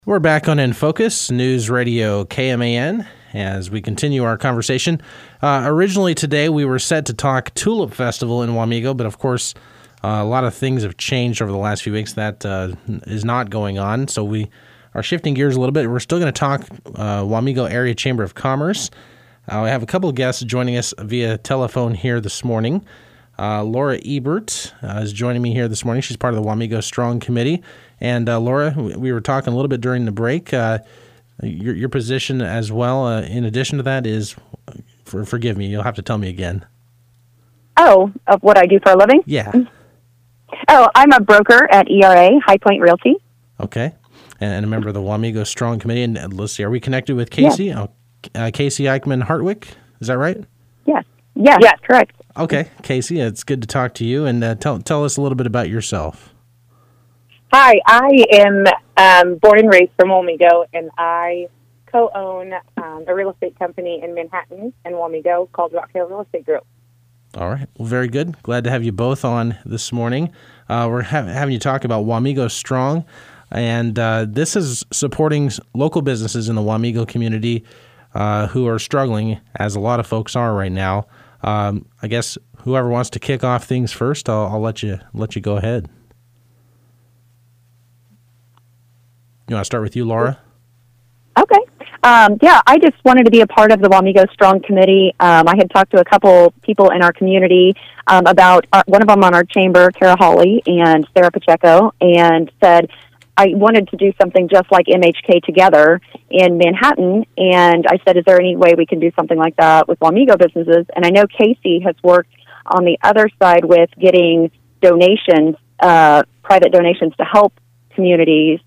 We're back on In Focus, News Radio KMAN, as we continue our conversation. Originally today, we were set to talk Tulip Festival in Wamego, but of course, a lot of things have changed over the last few weeks. That is not going on, so we are shifting gears a little bit. We're still going to talk Wamego Area Chamber of Commerce. We have a couple of guests joining us via telephone here this morning. Laura Ebert is joining me here this morning. She's part of the Wamego Strong Committee. And Laura, we were talking a little bit during the break. Your position as well, in addition to that, is, forgive me, you'll have to tell me again. Oh, of what I do for a living? Yeah. Oh, I'm a broker at ERA, High Point Realty. Okay. And a member of the Wamego Strong Committee. And let's see, are we connected with Casey? Yes. Casey Eichmann Hartwick, is that right? Yes. Yes, correct. Okay, Casey, it's good to talk to you. And tell us a little bit about yourself. Hi, I am born and raised from Wamego, and I co-own a real estate company in Manhattan and Wamego called Rock Hill Real Estate Group. All right. Well, very good. Glad to have you both on this morning. We're having you talk about Wamego Strong, and this is supporting local businesses in the Wamego community who are struggling, as a lot of folks are right now. I guess whoever wants to kick off things first, I'll let you go ahead. You want to start with you, Laura? Okay. I just wanted to be a part of the Wamego Strong Committee. I had talked to a couple people in our community about one of them on our chamber, Kara Hawley and Sarah Pacheco, and said I wanted to do something just like MHK Together in Manhattan. And I said, is there any way we can do something like that with Wamego businesses? And I know Casey has worked on the other side with getting donations, private donations to help community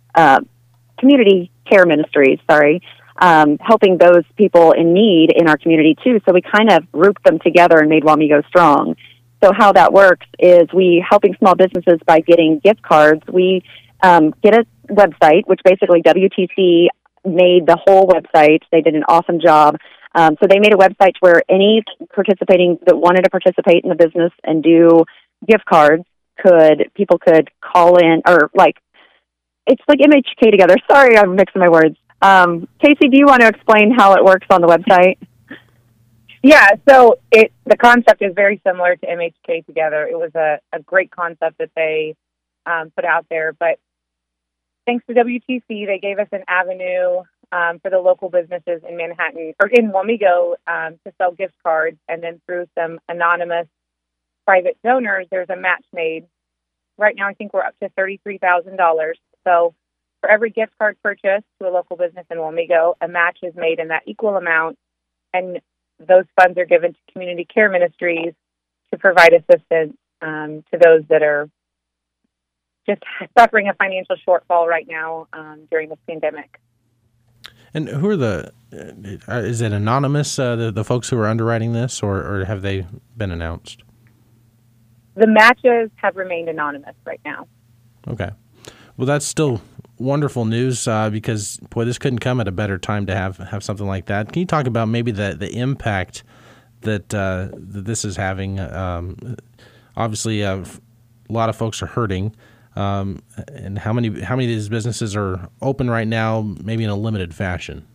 care ministries, helping those people in need in our community too. So we kind of grouped them together and made Wamego Strong. So how that works is we helping small businesses by getting gift cards. We get a website, which basically WTC made the whole website. They did an awesome job. So they made a website where any participating that wanted to participate in the business and do gift cards people could call in, or it's like MHK Together. Sorry, I'm mixing my words. Casey, do you want to explain how it works on the website? Yeah, so the concept is very similar to MHK Together. It was a great concept that they put out there, but thanks to WTC, they gave us an avenue for the local businesses in Manhattan, or in Wamego, to sell gift cards, and then through some anonymous private donors, there's a match made. Right now, I think we're up to $33,000. So for every gift card purchase to a local business in Wamego, a match is made in that equal amount, and those funds are given to community care ministries to provide assistance to those that are just suffering a financial shortfall right now during this pandemic. And who are is it anonymous, the folks who are underwriting this, or have they been announced? The matches have remained anonymous right now. Okay. Well, that's still wonderful news because, boy, this couldn't come at a better time to have something like that. Can you talk about maybe the impact that this is having? Obviously, a lot of folks are hurting. And how many of these businesses are open right now, maybe in a limited fashion?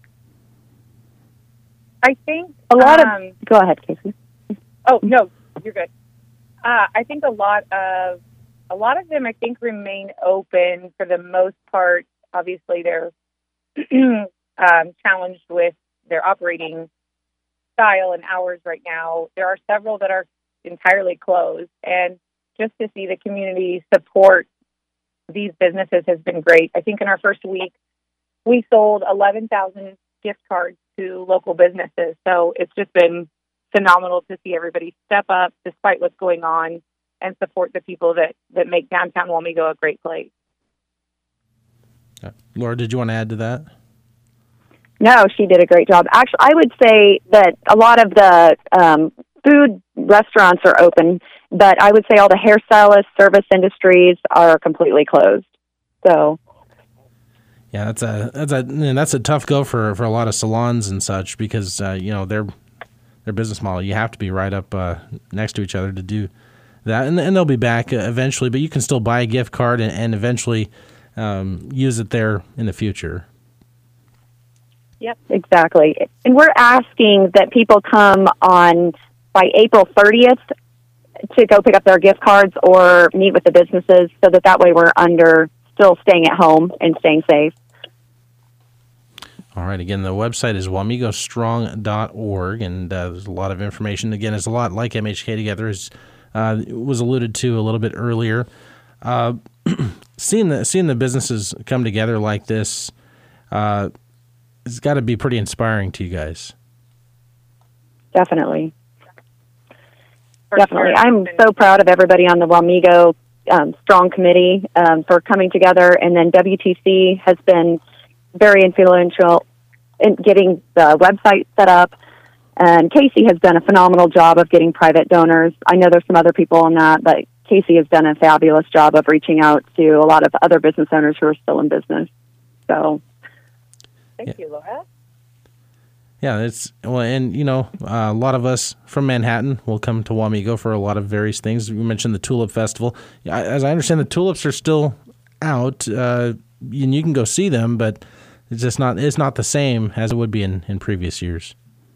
I think a lot of. Go ahead, Casey. Oh no, you're good. I think a lot of them, I think, remain open for the most part. Obviously, they're challenged with their operating style and hours right now. There are several that are entirely closed, and just to see the community support these businesses has been great. I think in our first week, we sold 11,000 gift cards to local businesses. So it's just been phenomenal to see everybody step up despite what's going on and support the people that make downtown Wamego a great place. Laura, did you want to add to that? No, she did a great job. Actually, I would say that a lot of the food restaurants are open, but I would say all the hairstylists, service industries are completely closed. So, yeah, that's a tough go for a lot of salons and such because their business model, you have to be right up next to each other to do that, and they'll be back eventually. But you can still buy a gift card and eventually use it there in the future. Yep, exactly. And we're asking that people come on by April 30th to go pick up their gift cards or meet with the businesses so that way we're still staying at home and staying safe. All right. Again, the website is wamigostrong.org, and there's a lot of information. Again, it's a lot like MHK Together, as was alluded to a little bit earlier. Seeing the businesses come together like this, it's got to be pretty inspiring to you guys. Definitely. Sure. I'm so proud of everybody on the Wamego Strong Committee for coming together, and then WTC has been very influential in getting the website set up, and Casey has done a phenomenal job of getting private donors. I know there's some other people on that, but Casey has done a fabulous job of reaching out to a lot of other business owners who are still in business. So, thank you, Laura. Yeah, and a lot of us from Manhattan will come to Wamego for a lot of various things. You mentioned the Tulip Festival. As I understand, the tulips are still out, and you can go see them, but it's not the same as it would be in previous years.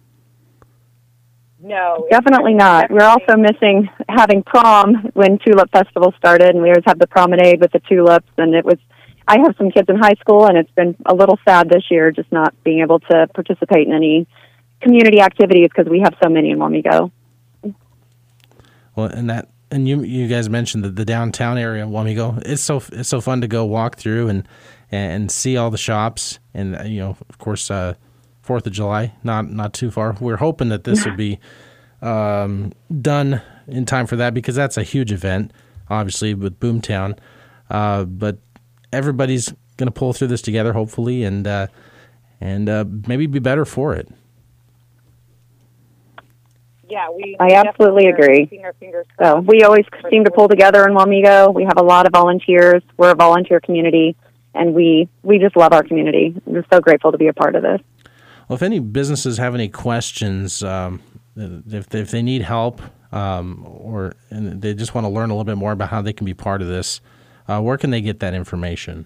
No, definitely not. We're also missing having prom when Tulip Festival started, and we always have the promenade with the tulips, and I have some kids in high school, and it's been a little sad this year just not being able to participate in any community activities because we have so many in Wamego. Well, and you guys mentioned the downtown area of Wamego. It's so fun to go walk through and see all the shops, and of course 4th of July not too far. We're hoping that this will be done in time for that, because that's a huge event, obviously, with Boomtown. But everybody's going to pull through this together, hopefully, and maybe be better for it. Yeah, I absolutely agree. So we always seem to pull together in Wamego. We have a lot of volunteers. We're a volunteer community, and we just love our community. We're so grateful to be a part of this. Well, if any businesses have any questions, if they need help, or they just want to learn a little bit more about how they can be part of this, where can they get that information?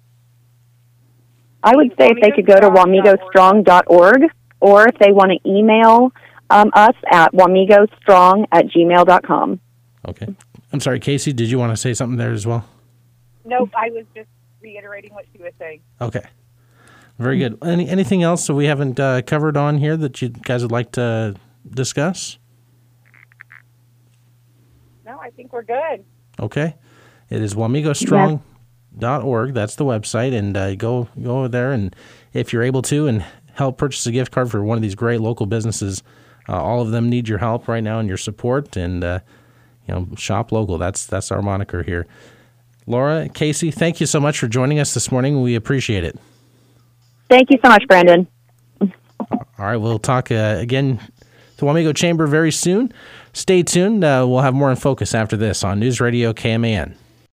I would say if they could go to wamigostrong.org, or if they want to email us at wamigostrong@gmail.com. Okay. I'm sorry, Casey, did you want to say something there as well? Nope, I was just reiterating what she was saying. Okay. Very good. Anything else that we haven't covered on here that you guys would like to discuss? No, I think we're good. Okay. It is wamigostrong.org. That's the website, and go over there, and if you're able to, and help purchase a gift card for one of these great local businesses. All of them need your help right now and your support, and shop local. That's our moniker here. Laura, Casey, thank you so much for joining us this morning. We appreciate it. Thank you so much, Brandon. All right, we'll talk again to Wamego Chamber very soon. Stay tuned. We'll have more in focus after this on News Radio KMAN.